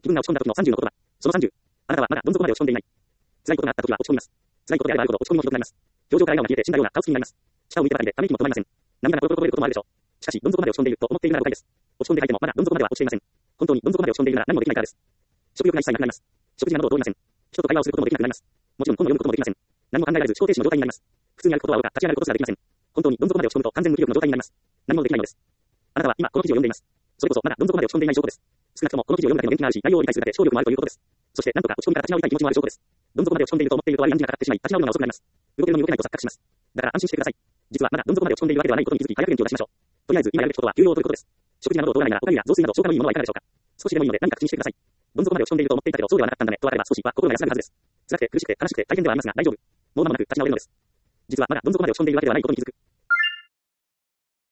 気分が落ち込んだ時の30の言葉。その30。あなたはまだどん底まで落ち込んでいない。辛いことがあった時は落ち込みます。辛いことであればあるほど落ち込みもひどくなります。表情から笑顔が消えて死んだような顔つきになります。下を向いてばかりでため息も止まりません。涙がポロポロこぼれることもあるでしょう。しかし、どん底まで落ち込んでいると思っているなら誤解です。落ち込んでいてもまだどん底までは落ちていません。本当にどん底まで落ち込んでいるなら何もできないからです。食欲が一切なくなります。食事が喉を通りません。人と会話をすることもできなくなります。もちろん本を読むこともできません。何も考えられず思考停止の状態になります。普通に歩くことはおろか立ち上がることすらできません。本当にどん底まで落ち込むと完全無気力の状態になります。何もできないのです。あなたは今この記事を読んでいます。それこそまだどん底まで落ち込んでいない証拠です。少なくともこの記事を読むだけの元気があるし、内容を理解するだけ聴力もあるということです。そして何とか落ち込みから立ち直りたい気持ちもある証拠です。どん底まで落ち込んでいると思っていると割り暗示がかかってしまい、立ち直るのが遅くなります。動けるのに動けないと錯覚します。だから安心してください。実はまだどん底まで落ち込んでいるわけではないことに気づき、早く元気を出しましょう。とりあえず今やるべきことは休養を取ることです。食事が喉を通らないならおかゆや雑炊など消化のいいものはいかがでしょうか。少しでもいいので何か口にしてください。どん底まで落ち込んでいると思っていたけどそうではなかったんだねと分かれば少しは心が安らぐはずです。辛くて苦しくて悲しくて大変ではありますが大丈夫。もう間もなく立ち直れるのです。実はまだどん底まで落ち込んでいるわけではないことに気づく。